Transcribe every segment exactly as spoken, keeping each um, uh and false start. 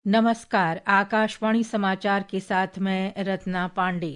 नमस्कार, आकाशवाणी समाचार के साथ मैं रत्ना पांडे।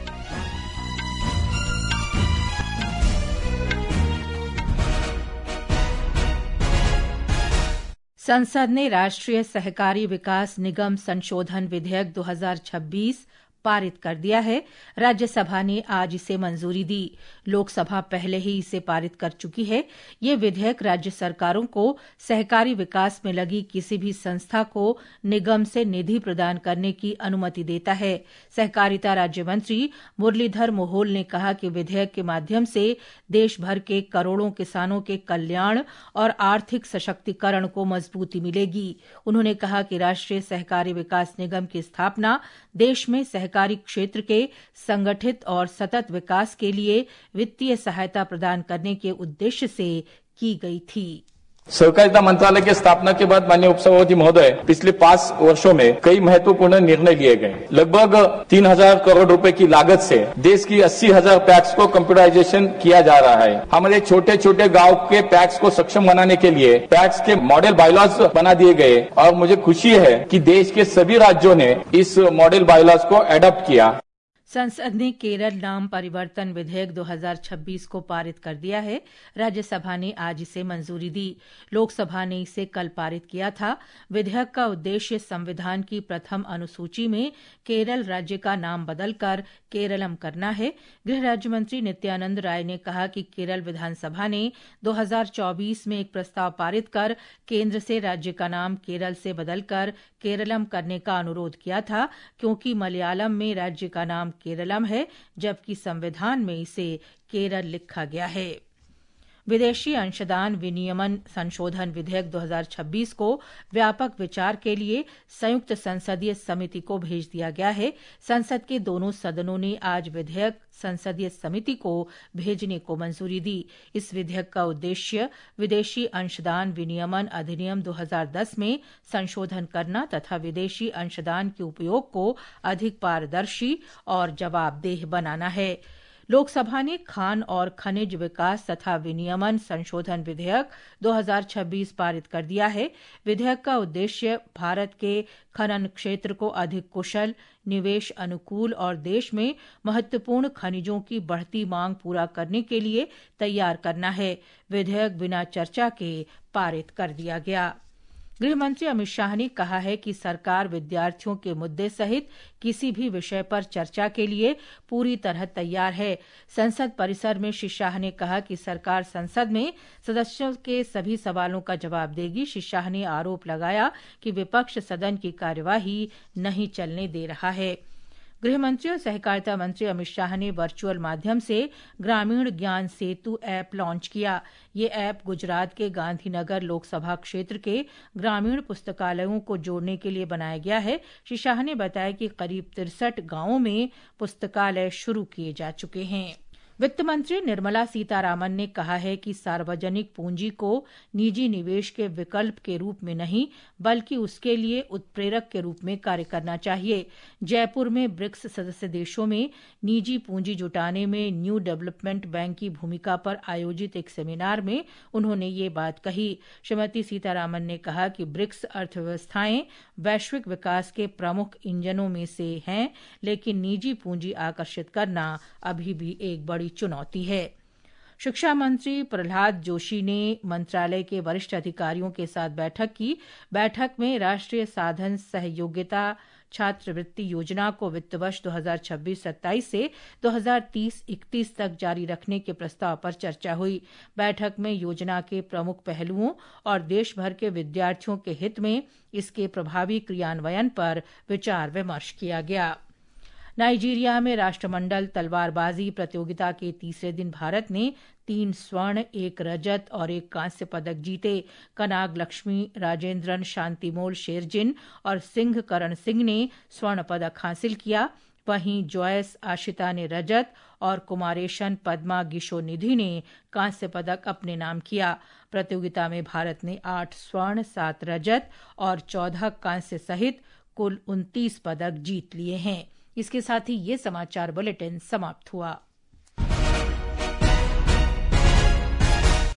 संसद ने राष्ट्रीय सहकारी विकास निगम संशोधन विधेयक दो हज़ार छब्बीस पारित कर दिया है। राज्यसभा ने आज इसे मंजूरी दी। लोकसभा पहले ही इसे पारित कर चुकी है। ये विधेयक राज्य सरकारों को सहकारी विकास में लगी किसी भी संस्था को निगम से निधि प्रदान करने की अनुमति देता है। सहकारिता राज्य मंत्री मुरलीधर मोहोल ने कहा कि विधेयक के माध्यम से देश भर के करोड़ों किसानों के कल्याण और आर्थिक सशक्तिकरण को मजबूती मिलेगी। उन्होंने कहा कि राष्ट्रीय सहकारी विकास निगम की स्थापना देश में सहकारी सहकारी क्षेत्र के संगठित और सतत विकास के लिए वित्तीय सहायता प्रदान करने के उद्देश्य से की गई थी। सहकारिता मंत्रालय की स्थापना के बाद माननीय उपसभापति महोदय पिछले पांच वर्षों में कई महत्वपूर्ण निर्णय लिए गए। लगभग तीन हजार करोड़ रुपए की लागत से देश की अस्सी हजार पैक्स को कंप्यूटराइजेशन किया जा रहा है। हमारे छोटे छोटे गांव के पैक्स को सक्षम बनाने के लिए पैक्स के मॉडल बायलॉज बना दिए गए और मुझे खुशी है कि देश के सभी राज्यों ने इस मॉडल बायलॉज को एडॉप्ट किया। संसद ने केरल नाम परिवर्तन विधेयक दो हज़ार छब्बीस को पारित कर दिया है। राज्यसभा ने आज इसे मंजूरी दी। लोकसभा ने इसे कल पारित किया था। विधेयक का उद्देश्य संविधान की प्रथम अनुसूची में केरल राज्य का नाम बदलकर केरलम करना है। गृह राज्य मंत्री नित्यानंद राय ने कहा कि केरल विधानसभा ने दो हज़ार चौबीस में एक प्रस्ताव पारित कर केंद्र से राज्य का नाम केरल से बदलकर केरलम करने का अनुरोध किया था, क्योंकि मलयालम में राज्य का नाम केरलम है, जबकि संविधान में इसे केरल लिखा गया है। विदेशी अंशदान विनियमन संशोधन विधेयक दो हज़ार छब्बीस को व्यापक विचार के लिए संयुक्त संसदीय समिति को भेज दिया गया है। संसद के दोनों सदनों ने आज विधेयक संसदीय समिति को भेजने को मंजूरी दी। इस विधेयक का उद्देश्य विदेशी अंशदान विनियमन अधिनियम दो हज़ार दस में संशोधन करना तथा विदेशी अंशदान के उपयोग को अधिक पारदर्शी और जवाबदेह बनाना है। लोकसभा ने खान और खनिज विकास तथा विनियमन संशोधन विधेयक दो हज़ार छब्बीस पारित कर दिया है। विधेयक का उद्देश्य भारत के खनन क्षेत्र को अधिक कुशल, निवेश अनुकूल और देश में महत्वपूर्ण खनिजों की बढ़ती मांग पूरा करने के लिए तैयार करना है। विधेयक बिना चर्चा के पारित कर दिया गया। गृहमंत्री अमित शाह ने कहा है कि सरकार विद्यार्थियों के मुद्दे सहित किसी भी विषय पर चर्चा के लिए पूरी तरह तैयार है। संसद परिसर में श्री शाह ने कहा कि सरकार संसद में सदस्यों के सभी सवालों का जवाब देगी। श्री शाह ने आरोप लगाया कि विपक्ष सदन की कार्यवाही नहीं चलने दे रहा है। गृहमंत्री और सहकारिता मंत्री अमित शाह ने वर्चुअल माध्यम से ग्रामीण ज्ञान सेतु ऐप लॉन्च किया। ये ऐप गुजरात के गांधीनगर लोकसभा क्षेत्र के ग्रामीण पुस्तकालयों को जोड़ने के लिए बनाया गया है। श्री शाह ने बताया कि करीब तिरसठ गांवों में पुस्तकालय शुरू किए जा चुके हैं। वित्त मंत्री निर्मला सीतारामन ने कहा है कि सार्वजनिक पूंजी को निजी निवेश के विकल्प के रूप में नहीं, बल्कि उसके लिए उत्प्रेरक के रूप में कार्य करना चाहिए। जयपुर में ब्रिक्स सदस्य देशों में निजी पूंजी जुटाने में न्यू डेवलपमेंट बैंक की भूमिका पर आयोजित एक सेमिनार में उन्होंने ये बात कही। श्रीमती सीतारामन ने कहा कि ब्रिक्स अर्थव्यवस्थाएं वैश्विक विकास के प्रमुख इंजनों में से हैं, लेकिन निजी पूंजी आकर्षित करना अभी भी एक बड़ी चुनौती है। शिक्षा मंत्री प्रहलाद जोशी ने मंत्रालय के वरिष्ठ अधिकारियों के साथ बैठक की। बैठक में राष्ट्रीय साधन सहयोगिता छात्रवृत्ति योजना को वित्त वर्ष दो हज़ार छब्बीस सत्ताईस से दो हज़ार तीस इकतीस तक जारी रखने के प्रस्ताव पर चर्चा हुई। बैठक में योजना के प्रमुख पहलुओं और देश भर के विद्यार्थियों के हित में इसके प्रभावी क्रियान्वयन पर विचार विमर्श किया गया। नाइजीरिया में राष्ट्रमंडल तलवारबाजी प्रतियोगिता के तीसरे दिन भारत ने तीन स्वर्ण, एक रजत और एक कांस्य पदक जीते। कनाग लक्ष्मी राजेंद्रन शांतिमोल शेरजिन और सिंह करण सिंह ने स्वर्ण पदक हासिल किया। वहीं जॉयस आशिता ने रजत और कुमारेशन पद्मा गिशो निधि ने कांस्य पदक अपने नाम किया। प्रतियोगिता में भारत ने आठ स्वर्ण, सात रजत और चौदह कांस्य सहित कुल उनतीस पदक जीत लिए हैं। इसके साथ ही ये समाचार बुलेटिन समाप्त हुआ।